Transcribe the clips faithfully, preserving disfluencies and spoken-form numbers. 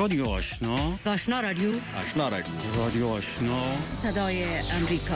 رادیو آشنا، آشنا رادیو آشنا رادیو رادیو آشنا، صدای امریکا.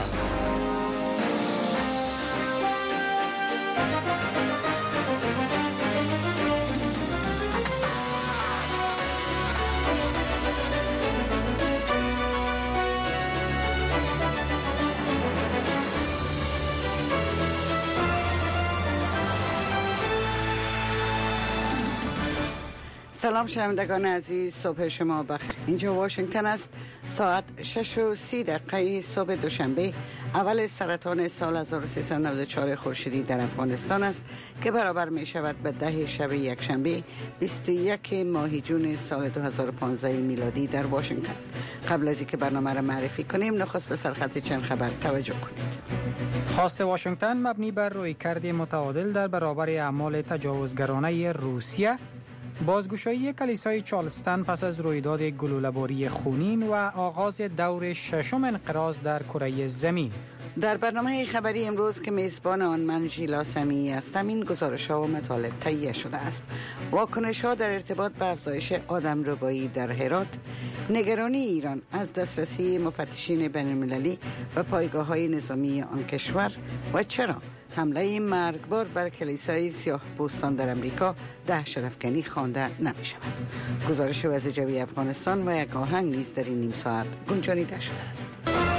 سلام شنوندگان عزیز، صبح شما بخیر. اینجا واشنگتن است. ساعت شش و سی دقیقه صبح دوشنبه اول سرطان سال هزار و سیصد و نود و چهار خورشیدی در افغانستان است که برابر می شود به ده شب یک شنبه بیست و یک ماه جون سال دو هزار و پانزده میلادی در واشنگتن. قبل از اینکه برنامه را معرفی کنیم نخست به سرخط چند خبر توجه کنید. خواست واشنگتن مبنی بر رویکرد متعادل در برابر اعمال تجاوزگرانه روسیه، بازگشایی کلیسای چارلستن پس از رویداد گلوله‌باری خونین و آغاز دور ششم انقراض در کره زمین. در برنامه خبری امروز که میزبان آن من ژیلا سمیعی هستم، این گزارش‌ها و مطالب تهیه شده است. واکنش‌ها در ارتباط به افزایش آدمربایی در هرات، نگرانی ایران از دسترسی مفتشین بین‌المللی به پایگاه‌های نظامی آن کشور و چرا حمله مرگبار بر کلیسای سیاه پوستان در امریکا دهشت‌افکنی خوانده نمی شود. گزارش وضع جوی افغانستان و یک آهنگ نیز در این نیم ساعت گنجانیده شده است.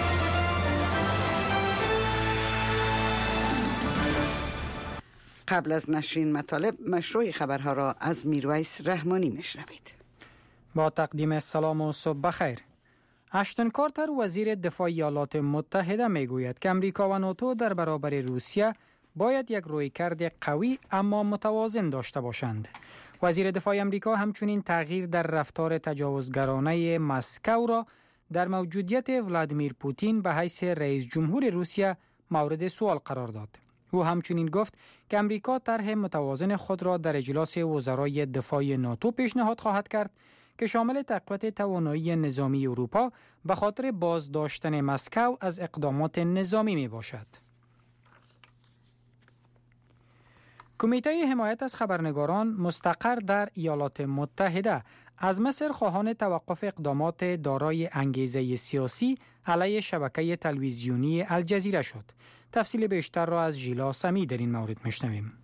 قبل از نشرین مطالب مشروع خبرها را از میرویس رحمانی میشنوید. با تقدیم سلام و صبح بخیر. اشتون کارتر وزیر دفاع ایالات متحده میگوید که امریکا و ناتو در برابر روسیه باید یک رویکرد قوی اما متوازن داشته باشند. وزیر دفاع امریکا همچنین تغییر در رفتار تجاوزگرانه مسکو را در موجودیت ولادیمیر پوتین به حیث رئیس جمهور روسیه مورد سوال قرار داد. او همچنین گفت که امریکا طرح متوازن خود را در اجلاس وزرای دفاع ناتو پیشنهاد خواهد کرد که شامل تقویت توانایی نظامی اروپا به خاطر بازداشتن مسکو از اقدامات نظامی می باشد. کمیته حمایت از خبرنگاران مستقر در ایالات متحده از مصر خواهان توقف اقدامات دارای انگیزه سیاسی علیه شبکه تلویزیونی الجزیره شد. تفصیل بیشتر را از ژیلا سمیعی در این مورد میشنویم.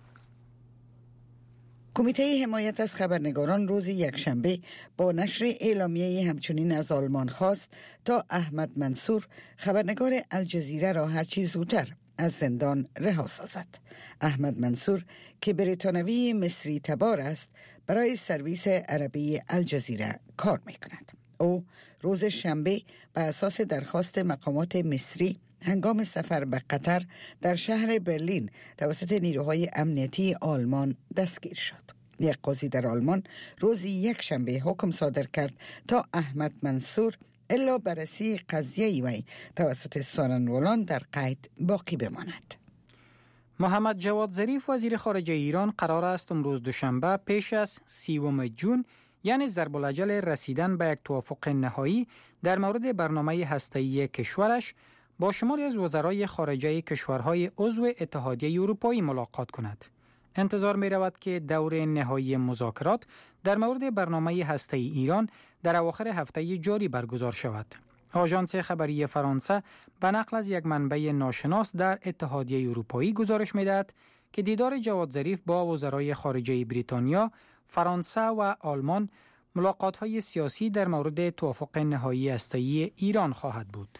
کمیته حمایت از خبرنگاران روز یکشنبه با نشر اعلامیه همچنین از آلمان خواست تا احمد منصور خبرنگار الجزیره را هرچی زودتر از زندان رها سازد. احمد منصور که بریتانوی مصری تبار است برای سرویس عربی الجزیره کار می کند. او روز شنبه به اساس درخواست مقامات مصری هنگام سفر به قطر در شهر برلین توسط نیروهای امنیتی آلمان دستگیر شد. یک قاضی در آلمان روز یک شنبه حکم صادر کرد تا احمد منصور الا بررسی قضیه وی توسط سارنولان در قید باقی بماند. محمد جواد ظریف وزیر خارجه ایران قرار است امروز دوشنبه پیش از سیوم جون یعنی ضرب الاجل رسیدن به یک توافق نهایی در مورد برنامه هسته‌ای کشورش با شماری از وزرای خارجه کشورهای عضو اتحادیه اروپایی ملاقات کند. انتظار می رود که دور نهایی مذاکرات در مورد برنامه هسته‌ای ایران در اواخر هفته جاری برگزار شود. آژانس خبری فرانسه به نقل از یک منبع ناشناس در اتحادیه اروپایی گزارش می دهد که دیدار جواد ظریف با وزرای خارجه بریتانیا، فرانسه و آلمان ملاقات‌های سیاسی در مورد توافق نهایی هسته‌ای ایران خواهد بود.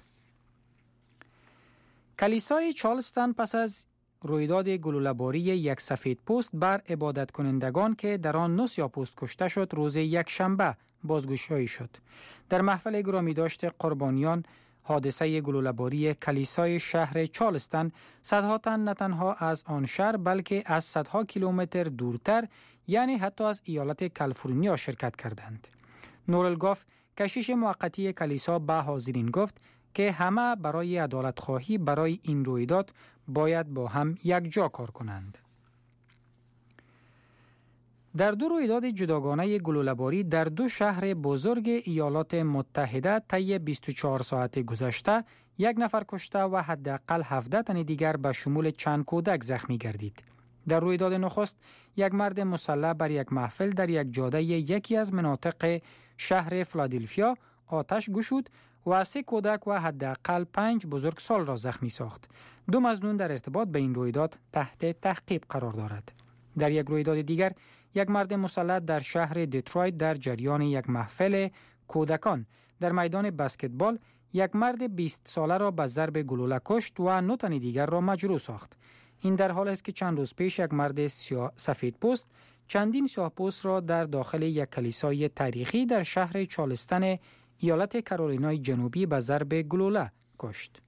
کلیسای چارلستن پس از رویداد گلوله‌باری یک سفید پوست بر عبادت کنندگان که در آن نه سیاه‌پوست کشته شد روز یک شنبه بازگشایی شد. در محفل گرامی داشت قربانیان حادثه گلوله‌باری کلیسای شهر چارلستن صدها تن نه تنها از آن شهر بلکه از صدها کیلومتر دورتر یعنی حتی از ایالت کالیفرنیا شرکت کردند. نورل گاف کشیش موقتی کلیسا به حاضرین گفت که همه برای عدالت خواهی برای این رویداد باید با هم یک جا کار کنند. در دو رویداد جداگانه گلوله‌باری در دو شهر بزرگ ایالات متحده طی بیست و چهار ساعت گذشته یک نفر کشته و حداقل هفده تن دیگر به شمول چند کودک زخمی گردید. در رویداد نخست یک مرد مسلح بر یک محفل در یک جاده یکی از مناطق شهر فیلادلفیا آتش گشود و سه کودک و حداقل پنج بزرگسال را زخمی ساخت. دو مظنون در ارتباط به این رویداد تحت تحقیق قرار دارد. در یک رویداد دیگر، یک مرد مسلح در شهر دیترویت در جریان یک محفل کودکان در میدان بسکتبال یک مرد بیست ساله را به ضرب گلوله کشت و نه تن دیگر را مجروح ساخت. این در حالی است که چند روز پیش یک مرد سفید پوست چندین سیاه پوست را در داخل یک کلیسای تاریخی در شهر چارلستن ایالت کارولینای جنوبی به ضرب گلوله کشت.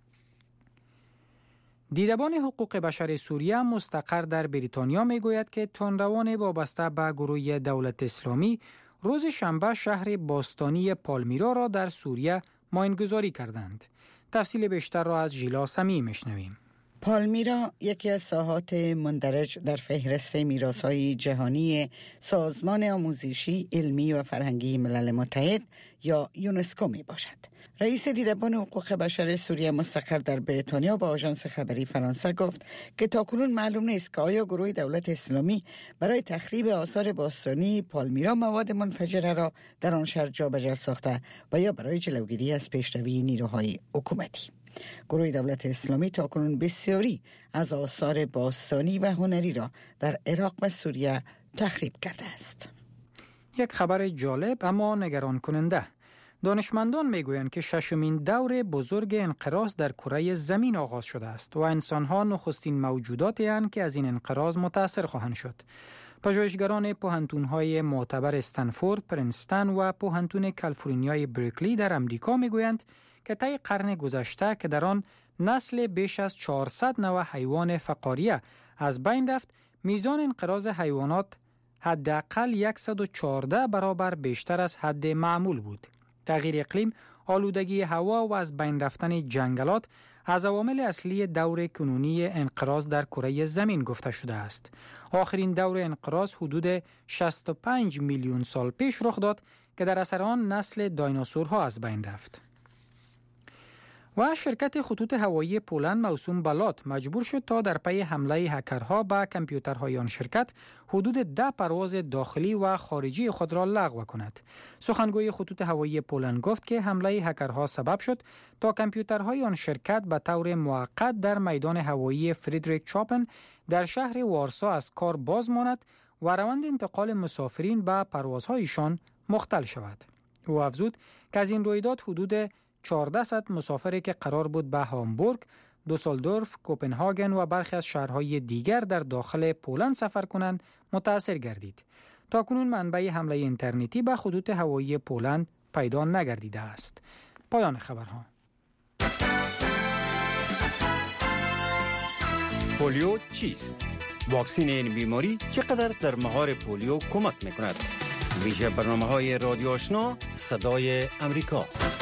دیدبان حقوق بشر سوریه مستقر در بریتانیا میگوید که تندروان وابسته به گروه دولت اسلامی روز شنبه شهر باستانی پالمیرا را در سوریه ماینگذاری کردند. تفصیل بیشتر را از ژیلا سمی میشنویم. پالمیرا یکی از ساحات مندرج در فهرست میراث‌های جهانی سازمان آموزشی، علمی و فرهنگی ملل متحد یا یونسکو می باشد. رئیس دیدبان حقوق بشر سوریه مستقر در بریتانیا با آژانس خبری فرانسه گفت که تاکنون معلوم نیست که آیا گروه دولت اسلامی برای تخریب آثار باستانی پالمیرا مواد منفجره را در آن شهر جابجا ساخته و یا برای جلوگیری از پیشروی نیروهای حکومتی. گروه دولت اسلامی تاکنون بسیاری از آثار باستانی و هنری را در عراق و سوریه تخریب کرده است. یک خبر جالب اما نگران کننده. دانشمندان میگویند که ششمین دور بزرگ انقراض در کره زمین آغاز شده است و انسان‌ها نخستین موجوداتی اند که از این انقراض متاثر خواهند شد. پژوهشگران پوهنتون‌های معتبر استنفورد، پرینستون و پوهنتون کالیفرنیای برکلی در امریکا میگویند که طی قرن گذشته که در آن نسل بیش از چهارصد نوع حیوان فقاریه از بین رفت، میزان انقراض حیوانات حداقل صد و چهارده برابر بیشتر از حد معمول بود. تغییر اقلیم، آلودگی هوا و از بین رفتن جنگلات از عوامل اصلی دور کنونی انقراض در کره زمین گفته شده است. آخرین دور انقراض حدود شصت و پنج میلیون سال پیش رخ داد که در اثر آن نسل دایناسورها از بین رفت. و شرکت خطوط هوایی پولند موسوم به لات مجبور شد تا در پی حمله هکرها به کامپیوترهای آن شرکت حدود ده پرواز داخلی و خارجی خود را لغو کند. سخنگوی خطوط هوایی پولند گفت که حمله هکرها سبب شد تا کامپیوترهای آن شرکت به طور موقت در میدان هوایی فریدریک چاپن در شهر وارسا از کار باز ماند و روند انتقال مسافرین به پروازهایشان مختل شود. او افزود که از این رویداد حدود چهارصد مسافری که قرار بود به هامبورگ، دوسلدورف، کوپنهاگن و برخی از شهرهای دیگر در داخل پولند سفر کنند متاثر گردید. تاکنون منبع حمله اینترنتی به خطوط هوایی پولند پیدا نگردیده است. پایان خبرها. پولیو چیست؟ واکسن این بیماری چقدر در مهار پولیو کمک میکند؟ ویژه برنامه‌های رادیو آشنا صدای امریکا.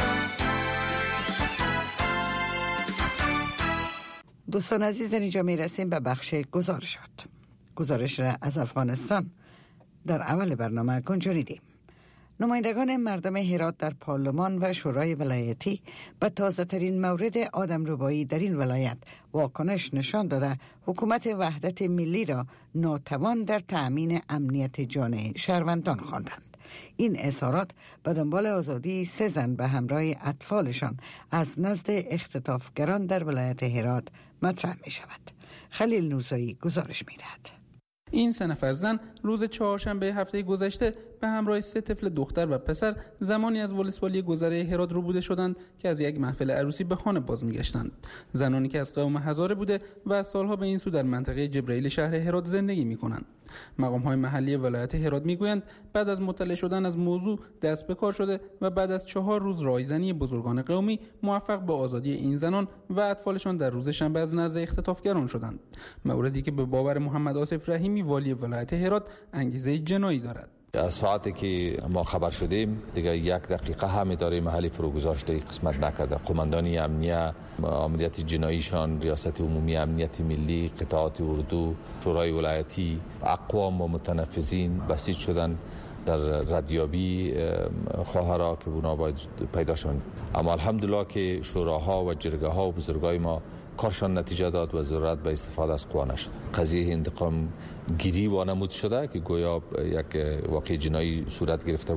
دوستان عزیز، در اینجا می رسیم به بخش گزارشات. گزارش را از افغانستان در اول برنامه گنجانیدیم. نمایندگان مردم هرات در پارلمان و شورای ولایتی به تازه ترین مورد آدمربایی در این ولایت واکنش نشان داده حکومت وحدت ملی را ناتوان در تأمین امنیت جان شهروندان خواندند. این اظهارات به دنبال آزادی سه زن به همراه اطفالشان از نزد اختطافگران در ولایت هرات مطرح می شود. خلیل نوزایی گزارش می دهد. این سه نفر زن روز چهارشنبه هفته گذشته به همراه سه طفل دختر و پسر زمانی از ولسوالی گذره هرات روبوده شدند که از یک محفل عروسی به خانه باز می‌گشتند. زنانی که از قوم هزاره بوده و از سالها به این سو در منطقه جبرائیل شهر هرات زندگی می‌کنند. مقام‌های محلی ولایت هرات می‌گویند بعد از مطلع شدن از موضوع دست به کار شده و بعد از چهار روز رایزنی بزرگان قومی موفق به آزادی این زنان و اطفالشان در روز شنبه از نزد اختطافگران شدند. موردی که به باور محمد آصف رحیمی والی ولایت هرات انگیزه جنایی دارد. از ساعتی که ما خبر شدیم دیگه یک دقیقه هم اداره محلی فروگذاشته قسمت نکرده. قماندانی امنیه، ماموریت جناییشان، ریاست عمومی امنیت ملی، قطاعات اردو، شورای ولایتی، اقوام و متنفذین بسیج شدن در ردیابی خواهرها که اونا باید پیدا شوند. اما الحمدلله که شوراها و جرگه ها و بزرگای ما کارشان نتیجه داد و ضرورت به استفاده از قوا نشد. قضیه انتقام گیری وانمود شده که گویا یک واقع جنایی صورت گرفته بود.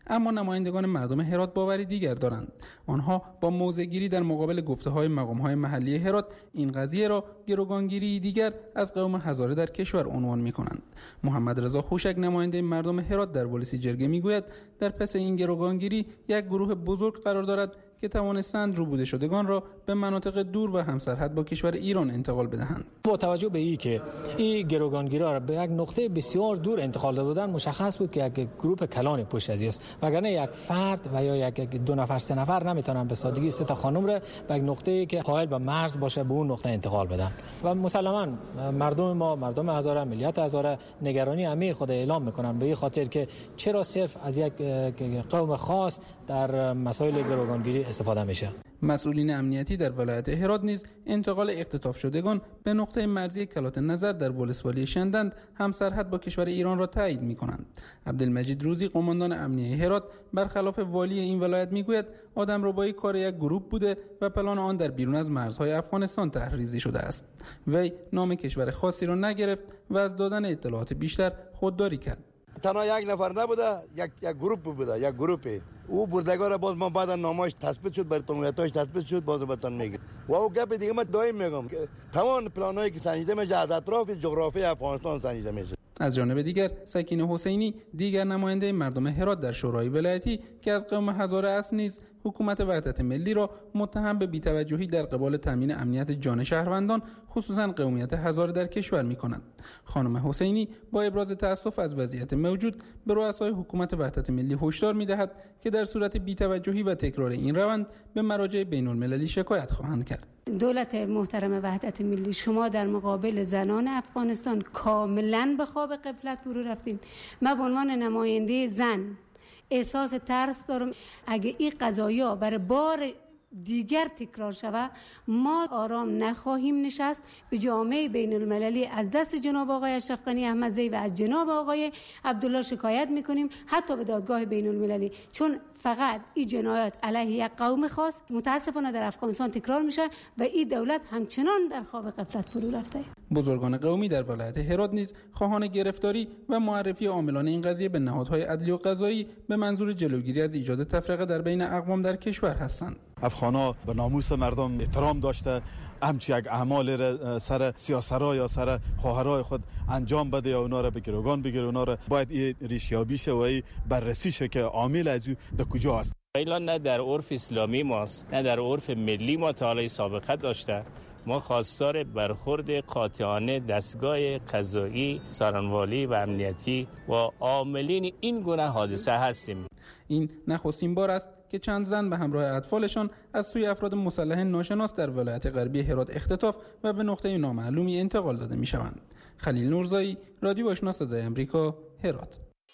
اما نمایندگان مردم هرات باوری دیگر دارند. آنها با موضع‌گیری در مقابل گفته‌های مقام‌های محلی هرات این قضیه را گروگانگیری دیگر از قوم هزاره در کشور عنوان می‌کنند. محمد رضا خوشک نماینده مردم هرات در پلیس جرگه می‌گوید در پس این گروگانگیری یک گروه بزرگ قرار دارد که توانستند روبوده شدگان را به مناطق دور و همسرحد با کشور ایران انتقال بدهند. با توجه به این که این گروگانگیرا را به یک نقطه بسیار دور انتقال داده بودند، مشخص بود که یک گروه کلان پشت از است، وگرنه یک فرد و یا یک دو نفر سه نفر نمیتونن به سادگی سه تا خانم را به یک نقطه‌ای که حائل به مرز باشه به اون نقطه انتقال بدن. و مسلماً مردم ما، مردم هزاره، ملیت هزاره نگرانی عمیق خود اعلام میکنن به این خاطر که چرا صرف از یک قوم خاص در مسائل گروگانگیری استفاده میشه. مسئولین امنیتی در ولایت هرات نیز انتقال اختطاف شدگان به نقطه مرزی کلات نظر در ولسوالی شندند همسرحد با کشور ایران را تایید می‌کنند. عبدالمجید روزی قماندان امنیه هرات برخلاف والی این ولایت میگوید آدمربایی کار یک گروه بوده و پلان آن در بیرون از مرزهای افغانستان طرحریزی شده است. وی نام کشور خاصی را نگرفت و از دادن اطلاعات بیشتر خودداری کرد. تنها یک نفر نبوده، یک یک گروه بوده، یک گروهی. او بردگار باز ما بعد نامش تثبیت شد، برتونیتاش تثبیت شد، باز برتون میگه. و او گپ دیگه من دائم میگم که تمام پلانایی که سنجیده میشه از اطراف جغرافی افغانستان سنجیده میشه. از جانب دیگر سکینه حسینی دیگر نماینده مردم هرات در شورای ولایتی که از قوم هزاره است نیز حکومت وحدت ملی را متهم به بی‌توجهی در قبال تامین امنیت جان شهروندان خصوصا قومیت هزاره در کشور می‌کنند. خانم حسینی با ابراز تأسف از وضعیت موجود به رؤسای حکومت وحدت ملی هشدار می‌دهد که در صورت بی‌توجهی و تکرار این روند به مراجع بین‌المللی شکایت خواهند کرد. دولت محترم وحدت ملی، شما در مقابل زنان افغانستان کاملا به خواب غفلت فرو رفتین. من به عنوان نماینده زن احساس ترس دارم اگه این قضایا برای بار دیگر تکرار شود ما آرام نخواهیم نشست. به جامعه بین المللی از دست جناب آقای اشرف غنی احمدزی و از جناب آقای عبدالله شکایت میکنیم، حتی به دادگاه بین المللی، چون فقط این جنایات علیه یک قوم خاص متاسفانه در افغانستان تکرار میشه و این دولت همچنان در خواب غفلت فرو رفته. بزرگان قومی در ولایت هرات نیز خواهان گرفتاری و معرفی عاملان این قضیه به نهادهای عدلی و قضایی به منظور جلوگیری از ایجاد تفرقه در بین اقوام در کشور هستند. افغانا به ناموس مردم احترام داشته، همچی یک اعمال را سر سیاسرها یا سر خواهرای خود انجام بده یا اونا را به گروگان بگیره، اونا را باید این ریشیابی شه و این بررسی شه که عامل از او در کجا است. ایلا نه در عرف اسلامی ماست نه در عرف ملی ما تا حالا سابقه داشته. ما خواستار برخورد قاطعانه دستگاه قضایی، سارنوالی و امنیتی و عاملین این گونه حادثه هستیم. این نخستین بار است که چند زن به همراه اطفالشان از سوی افراد مسلح ناشناس در ولایت غربی هرات اختطاف و به نقطه نامعلومی انتقال داده می شوند. خلیل نورزایی، رادیو آشنا صدای آمریکا، هرات.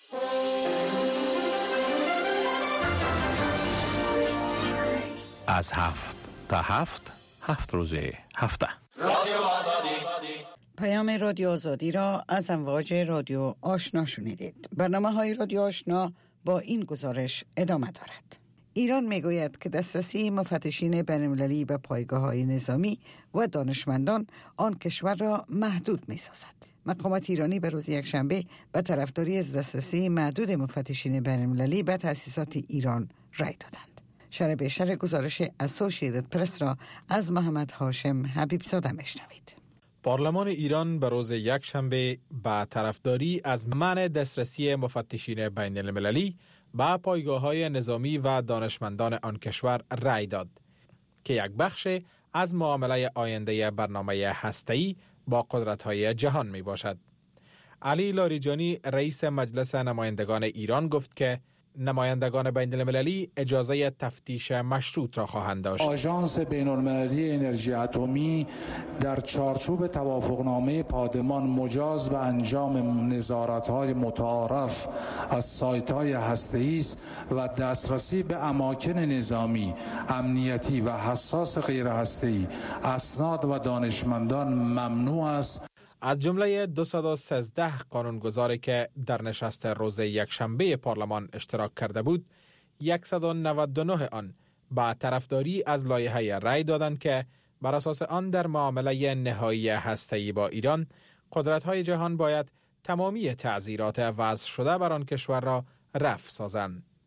از هفت تا هفت هفت روزه هفته رادیو آزادی. پیام رادیو آزادی را از امواج رادیو آشنا شنیدید. برنامه های رادیو آشنا با این گزارش ادامه دارد. ایران میگوید که دسترسی مفتشین بین‌المللی به پایگاه‌های نظامی و دانشمندان آن کشور را محدود می‌سازد. مقامات ایرانی به روز یکشنبه به طرفداری از دسترسی محدود مفتشین بین‌المللی به تأسیسات ایران رای دادند. شرح بیشتر گزارش اسوسییتد پرس را از محمد هاشم حبیبزاده میشنوید. پارلمان ایران به روز یکشنبه به طرفداری از منع دسترسی مفتشین بین المللی به پایگاه‌های نظامی و دانشمندان آن کشور رأی داد که یک بخش از معامله آینده برنامه هسته‌ای با قدرت‌های جهان می باشد. علی لاریجانی رئیس مجلس نمایندگان ایران گفت که نمایندگان بین المللی اجازه تفتیش مشروط را خواهند داشت. آژانس بین المللی انرژی اتمی در چارچوب توافقنامه پادمان مجاز به انجام نظارت‌های متعارف از سایت‌های هسته‌ای است و دسترسی به اماکن نظامی، امنیتی و حساس غیر هسته‌ای، اسناد و دانشمندان ممنوع است. از جمله دویست و سیزده قانونگذاری که در نشست روز یکشنبه پارلمان اشتراک کرده بود، صد و نود و نه آن با طرفداری از لایحه رأی دادند که بر اساس آن در معامله نهایی هسته‌ای با ایران قدرت‌های جهان باید تمامی تعزیرات وضع شده بر آن کشور را رفع سازند.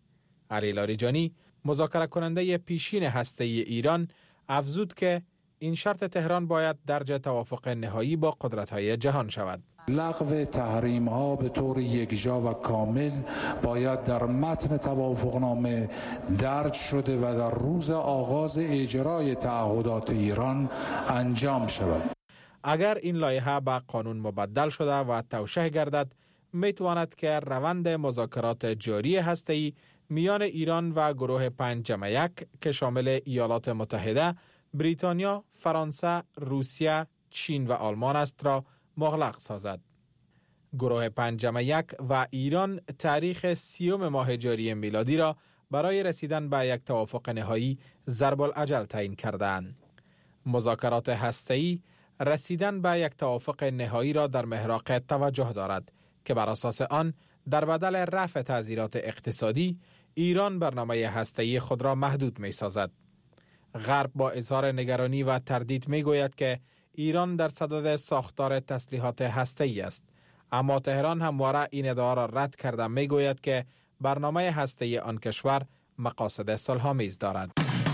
علی لاریجانی مذاکره کننده پیشین هسته‌ای ایران افزود که این شرط تهران باید درج توافق نهایی با قدرت‌های جهان شود. لغو تحریم ها به طور یکجا و کامل باید در متن توافقنامه درج شده و در روز آغاز اجرای تعهدات ایران انجام شود. اگر این لایحه به قانون مبدل شده و توشیح گردد، میتواند که روند مذاکرات جاری هسته‌ای میان ایران و گروه پنج جمع یک که شامل ایالات متحده، بریتانیا، فرانسه، روسیه، چین و آلمان است را مغلق سازد. گروه پنج جمع یک و ایران تاریخ سیوم ماه جاری میلادی را برای رسیدن به یک توافق نهایی ضرب الاجل تعیین کردند. مذاکرات هسته‌ای رسیدن به یک توافق نهایی را در محراق توجه دارد که بر اساس آن در بدل رفع تعزیرات اقتصادی ایران برنامه هسته‌ای خود را محدود می سازد. غرب با اظهار نگرانی و تردید می گوید که ایران در صدد ساختار تسلیحات هسته‌ای است، اما تهران همواره این ادعا را رد کرده می گوید که برنامه هسته‌ای آن کشور مقاصد صلح‌آمیز دارد.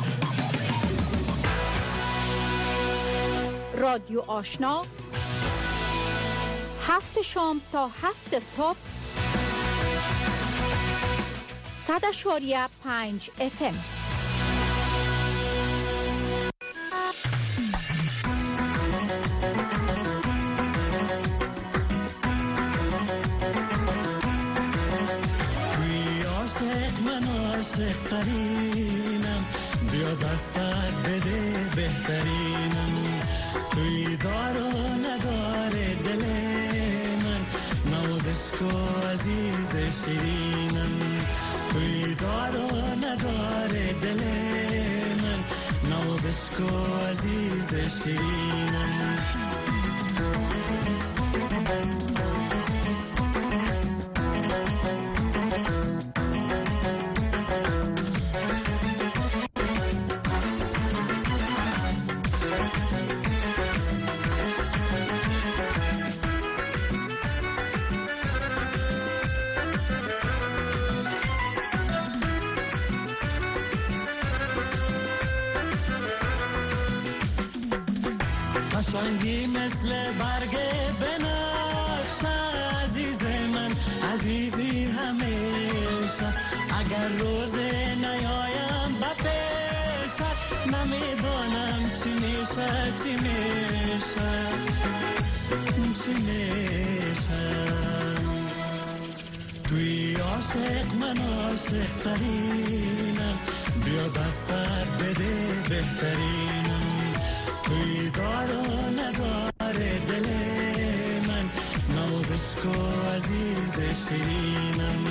رادیو آشنا، هفت شام تا هفت صبح، صد اشاریه پنج اف ام. بهترینم بیا دستت بده بهترینم توی دار و نداره دل من نوازش کو عزیز شیرینم توی دار و نداره دل من نوازش کو عزیز شیرینم قشنگی مثل برگ بنفشه عزیز من عزیزی همیشه اگر روز نیایم به پیشت نمیدانم چی میشه چی میشه چی میشه توی عاشق من عاشق ترینم بیا دستت بده بهترینم توی دار و نداره دل من نوازش کو عزیز شیرینم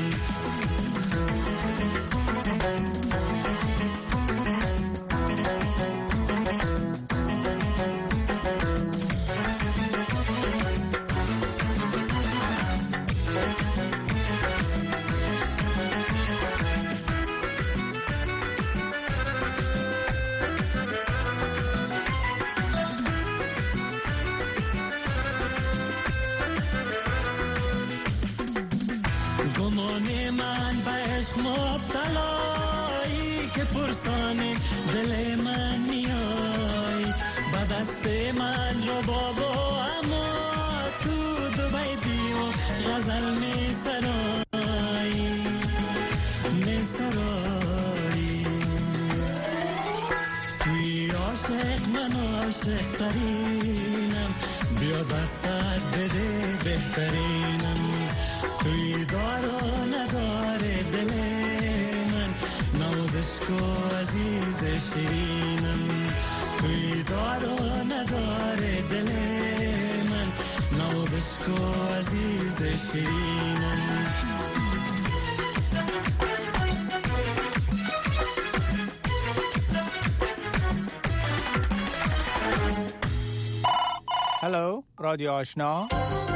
گمان من به عشق مبتلایی که پرسانی دل من میای به دست من رو بابا اما تو دوبای دیو غزل می سرایی می سرایی توی عاشق من عاشق ترینم بیا دستت بده بهترینم توی دار و نداره دل من نوازش کو عزیز شیرینم توی دار و نداره دل من نوازش کو عزیز شیرینم هلو رادیو آشنا،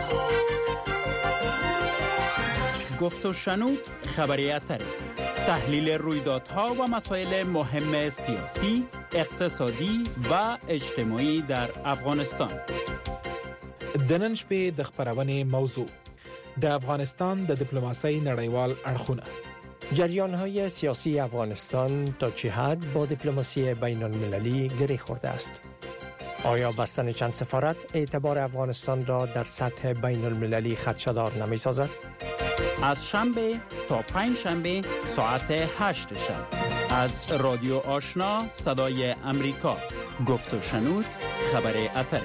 گفت و شنود خبریت تحلیل رویدادها و مسائل مهم سیاسی، اقتصادی و اجتماعی در افغانستان. دننش به د خبرونه موضوع د افغانستان د ډیپلوماسۍ نړیوال اړخونه جریان‌های سیاسی افغانستان تا چه حد با دیپلماسی بین المللی گره خورده است؟ آیا بستن چند سفارت اعتبار افغانستان را در سطح بین المللی خدشه‌دار نمی سازد؟ از شنبه تا پنج شنبه ساعت هشت شب از رادیو آشنا صدای امریکا، گفت و شنود خبر اتر.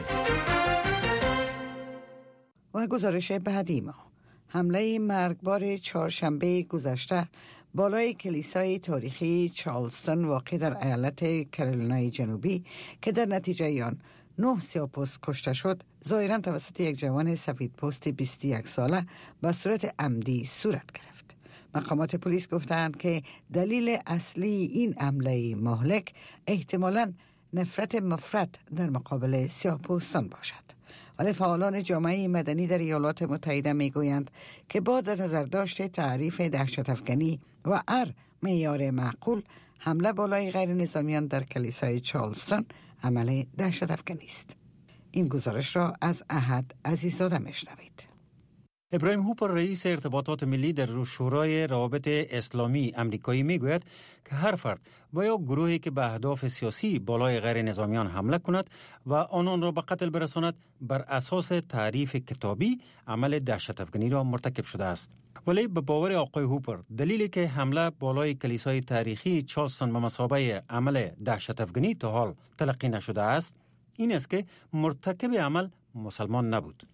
و گزارش بعدی ما، حمله مرگبار چهارشنبه گذشته بالای کلیسای تاریخی چارلستون واقع در ایالت کارولینای جنوبی که در نتیجه آن نه سیاه‌پوست کشته شد، ظاهراً توسط یک جوان سفیدپوست بیست و یک ساله به صورت عمدی صورت گرفت. مقامات پلیس گفتند که دلیل اصلی این حمله مهلک احتمالاً نفرت مفرط در مقابل سیاه‌پوستان باشد. ولی فعالان جامعه مدنی در ایالات متحده میگویند که با در نظر داشت تعریف دهشت افکنی و هر معیار معقول، حمله بالای غیر نظامیان در کلیسای چارلستون عمل دهشت افکنی است. این گزارش را از احد عزیزاده میشنوید. ابراهیم هوپر رئیس ارتباطات ملی در شورای روابط اسلامی امریکایی میگوید که هر فرد و یا گروهی که به اهداف سیاسی بالای غیر نظامیان حمله کند و آنان را به قتل برساند بر اساس تعریف کتابی عمل دهشت افکنی را مرتکب شده است. ولی به باور آقای هوپر دلیلی که حمله بالای کلیسای تاریخی چارلستون به مثابه عمل دهشت افکنی تا حال تلقی نشده است این است که مرتکب عمل مسلمان نبود.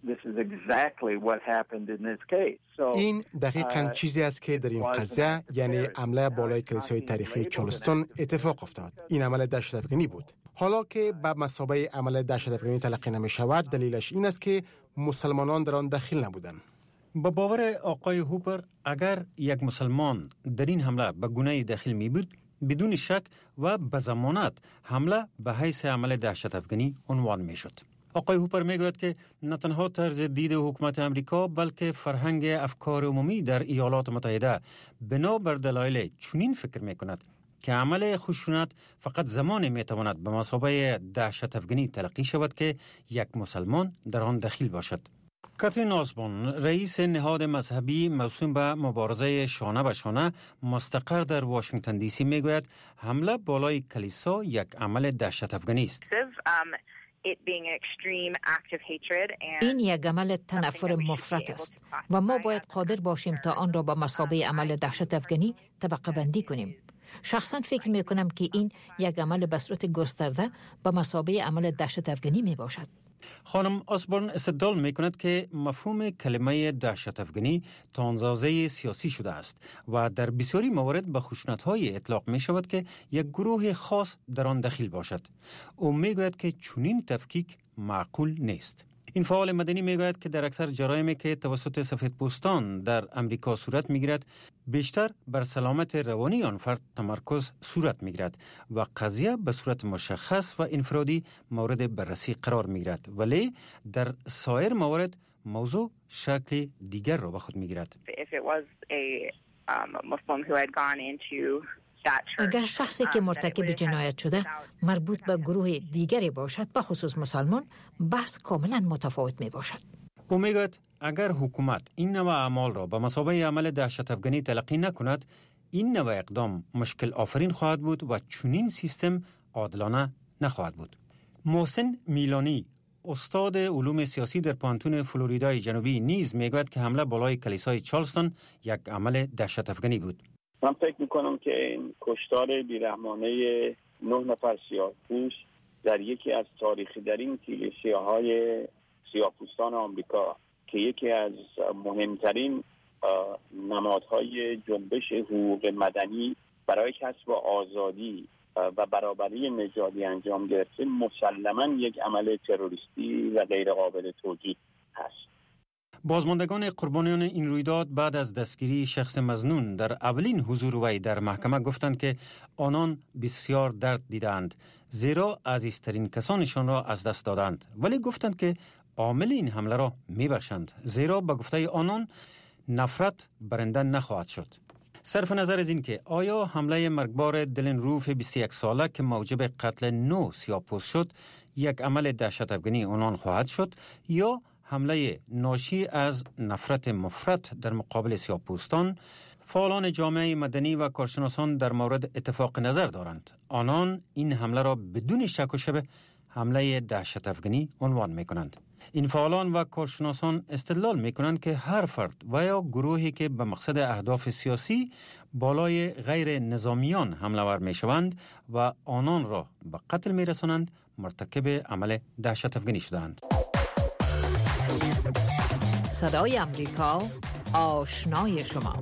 این دقیقاً چیزی است که در این قضیه یعنی عمله بالای کلیسای تاریخی چارلستون اتفاق افتاد. این عمل دهشت افکنی بود. حالا که به مثابه عمل دهشت افکنی تلقی نمی شود دلیلش این است که مسلمانان در آن دخیل نبودند. با باور آقای هوپر اگر یک مسلمان در این حمله به گناه داخل می بود بدون شک و به ضمانت حمله به حیث عمل دهشت افکنی عنوان می شد. آقای هوپر می گوید که نه تنها طرز دید حکومت امریکا بلکه فرهنگ افکار عمومی در ایالات متحده بنا بر دلایل چنین فکر می کند که عمل خشونت فقط زمان می تواند به مثابه دهشت افکنی تلقی شود که یک مسلمان در آن دخیل باشد. کاترین آسبون رئیس نهاد مذهبی موسوم به مبارزه شانه به شانه مستقر در واشنگتن دی سی می گوید حمله بالای کلیسا یک عمل دهشت افکنی است. این یک عمل تنفر مفرط است و ما باید قادر باشیم تا آن را با مثابه عمل دهشت افکنی طبقه بندی کنیم. شخصا فکر می کنم که این یک عمل به صورت گسترده با مثابه عمل دهشت افکنی می باشد. خانم آسبورن استدلال می کند که مفهوم کلمه دهشت افکنی تاندازه سیاسی شده است و در بسیاری موارد به خشونت‌های اطلاق می شود که یک گروه خاص در آن دخیل باشد. او می گوید که چنین تفکیک معقول نیست. این فعال مدنی می گوید که در اکثر جرایمی که توسط سفیدپوستان در امریکا صورت می گیرد بیشتر بر سلامت روانی آن فرد تمرکز صورت می گیرد و قضیه به صورت مشخص و انفرادی مورد بررسی قرار می گیرد ولی در سایر موارد موضوع شکل دیگر را به خود می گیرد. اگر شخصی که مرتکب جنایت شده مربوط به گروه دیگری باشد به خصوص مسلمان بحث کاملا متفاوت می باشد. او می گوید اگر حکومت این نوع اعمال را به مثابه عمل دهشت افکنی تلقی نکند این نوع اقدام مشکل آفرین خواهد بود و چنین سیستم عادلانه نخواهد بود. محسن میلانی استاد علوم سیاسی در پانتون فلوریدای جنوبی نیز می گوید که حمله بالای کلیسای چارلستون یک عمل دهشت افکنی بود. من فکر میکنم که این کشتار بیرحمانه نه نفر سیاه‌پوست در یکی از تاریخی در این کلیساهای سیاه‌پوستان آمریکا که یکی از مهمترین نمادهای جنبش حقوق مدنی برای کسب آزادی و برابری نژادی انجام گرفته مسلماً یک عمل تروریستی و غیر قابل توجیه هست. بازماندگان قربانیان این رویداد بعد از دستگیری شخص مظنون در اولین حضور وی در محکمه گفتند که آنان بسیار درد دیدند زیرا عزیزترین کسانشان را از دست دادند ولی گفتند که عامل این حمله را میبخشند زیرا به گفته آنان نفرت برنده نخواهد شد. صرف نظر از این که آیا حمله مرگبار دلن روف بیست و یک ساله که موجب قتل نو سیاه‌پوست شد یک عمل دهشت افکنی آنان خواهد شد یا حمله ناشی از نفرت مفرط در مقابل سیاه‌پوستان، فعالان جامعه مدنی و کارشناسان در مورد اتفاق نظر دارند. آنان این حمله را بدون شک و شبه حمله دهشت افغانی عنوان می کنند. این فعالان و کارشناسان استدلال می کنند که هر فرد و یا گروهی که به مقصد اهداف سیاسی بالای غیر نظامیان حمله ور می شوند و آنان را به قتل می رسانند مرتکب عمل دهشت افغانی شدند. صدای امریکا، آشنای شما.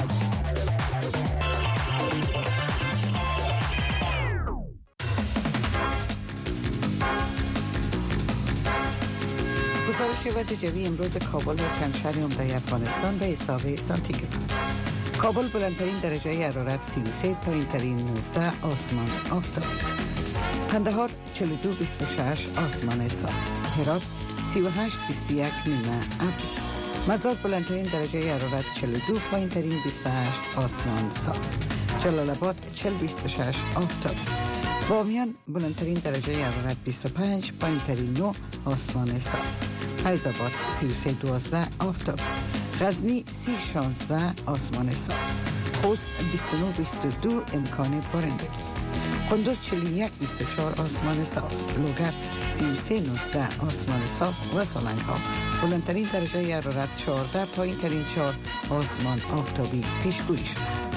گزارش وضع جوی امروز کابل و چند شهر عمده افغانستان به حساب سانتیگراد. کابل بلندترین درجه حرارت سی و سه، پایینترین نوزده، آسمان آفتاب. قندهار چهل و دو بیست و شش، آسمان صاف. هرات سی و هشت بیست و یک، نیمه ابر. مزار بلندترین درجه حرارت چهل و دو، پایینترین بیست و هشت، آسمان صاف. جلال آباد چهل بیست و شش، آفتاب. بامیان بلندترین درجه حرارت بیست و پنج، پایینترین نه، آسمان صاف. فیض آباد سی و سه دوازده، آفتاب. غزنی سی شانزده، آسمان صاف. خوست بیست و نه بیست و دو، امکان بارندگی. قندوز چهل و یک بیست و چهار، آسمان صاف. لوگر سی و سه نوزده، آسمان صاف. و سالنگ ها بلندترین درجه حرارت چهارده، پایینترین چهار، آسمان آفتابی پیشگویی شده است.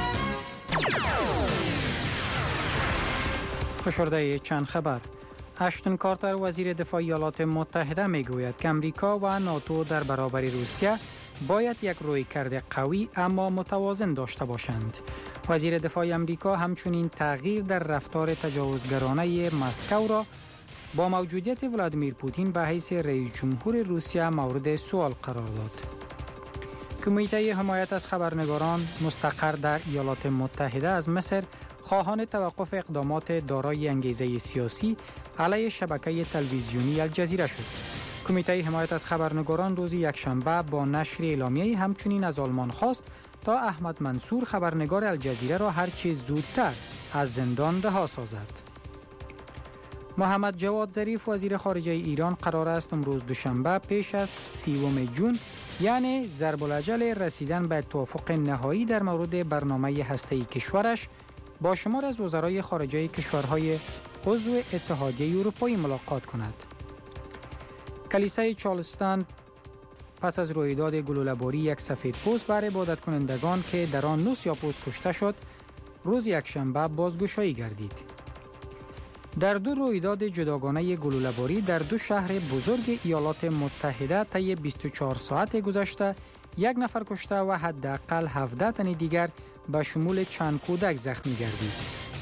فشرده چند خبر. اشتون کارتر وزیر دفاع ایالات متحده میگوید که امریکا و ناتو در برابر روسیه باید یک رویکرد قوی اما متوازن داشته باشند. وزیر دفاع امریکا همچنین تغییر در رفتار تجاوزگرانه مسکو را با موجودیت ولادیمیر پوتین به حیث رئیس جمهور روسیه مورد سوال قرار داد. کمیته حمایت از خبرنگاران مستقر در ایالات متحده از مصر خواهان توقف اقدامات دارای انگیزه سیاسی علیه شبکه تلویزیونی الجزیره شد. کمیته حمایت از خبرنگاران روز یکشنبه با نشر اعلامیه همچنین از آلمان خواست تا احمد منصور خبرنگار الجزیره را هرچه زودتر از زندان رها سازد. محمد جواد ظریف وزیر خارجه ایران قرار است امروز دوشنبه پیش از سیوم جون یعنی ضرب الاجل رسیدن به توافق نهایی در مورد برنامه هسته‌ای کشورش با شمار از وزرای خارجه کشورهای عضو اتحادیه اروپایی ملاقات کند. کلیسای چارلستان پس از رویداد گلوله‌باری یک سفید پوست بر عبادت کنندگان که در آن نه سیاه‌پوست کشته شد روز یکشنبه بازگشایی گردید. در دو رویداد جداگانه گلوله‌باری در دو شهر بزرگ ایالات متحده طی بیست و چهار ساعت گذشته یک نفر کشته و حداقل هفده تن دیگر به شمول چند کودک زخمی گردید.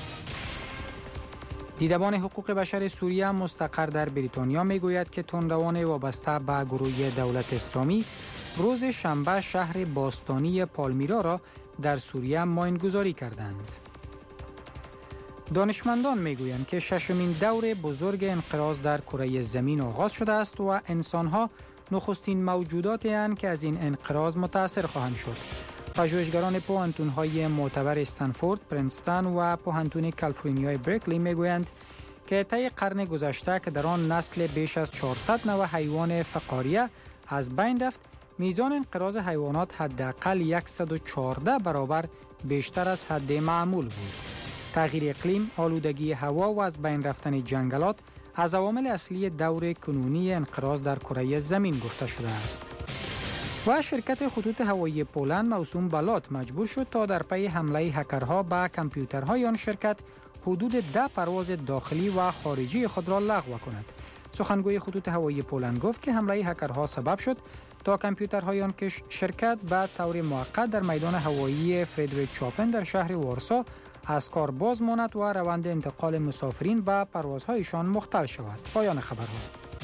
دیدبان حقوق بشر سوریه مستقر در بریتانیا میگوید که تندروان وابسته به گروه دولت اسلامی روز شنبه شهر باستانی پالمیرا را در سوریه ماینگذاری کردند. دانشمندان میگویند که ششمین دور بزرگ انقراض در کره زمین آغاز شده است و انسانها نخستین موجوداتی هستند که از این انقراض متاثر خواهند شد. پژوهشگران پوهنتون‌های معتبر استنفورد، پرینستون و پوهنتون کالیفرنیای برکلی میگویند که طی قرن گذشته که در آن نسل بیش از چهارصد نوع حیوان فقاریه از بین رفت، میزان انقراض حیوانات حداقل صد و چهارده برابر بیشتر از حد معمول بود. تغییر اقلیم، آلودگی هوا و از بین رفتن جنگلات از عوامل اصلی دور کنونی انقراض در کره زمین گفته شده است. و شرکت خطوط هوایی پولند موسوم بلات مجبور شد تا در پی حمله هکرها به کامپیوترهای آن شرکت حدود ده پرواز داخلی و خارجی خود را لغو کند. سخنگوی خطوط هوایی پولند گفت که حمله هکرها سبب شد تا کامپیوترهای آن شرکت به طور موقت در میدان هوایی فردریک چاپن در شهر وارسا از کار باز ماند و روند انتقال مسافرین به پروازهایشان مختل شود. پایان خبرها.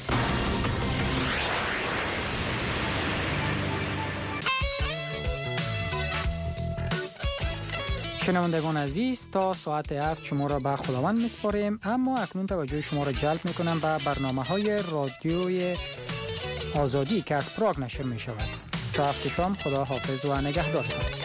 شنوندگان عزیز، تا ساعت هفت شما را به خداوند میسپاریم، اما اکنون توجه شما را جلب میکنم به برنامه‌های رادیوی آزادی که از پراگ نشر می شود. تا هفته شام خدا حافظ و نگهدار.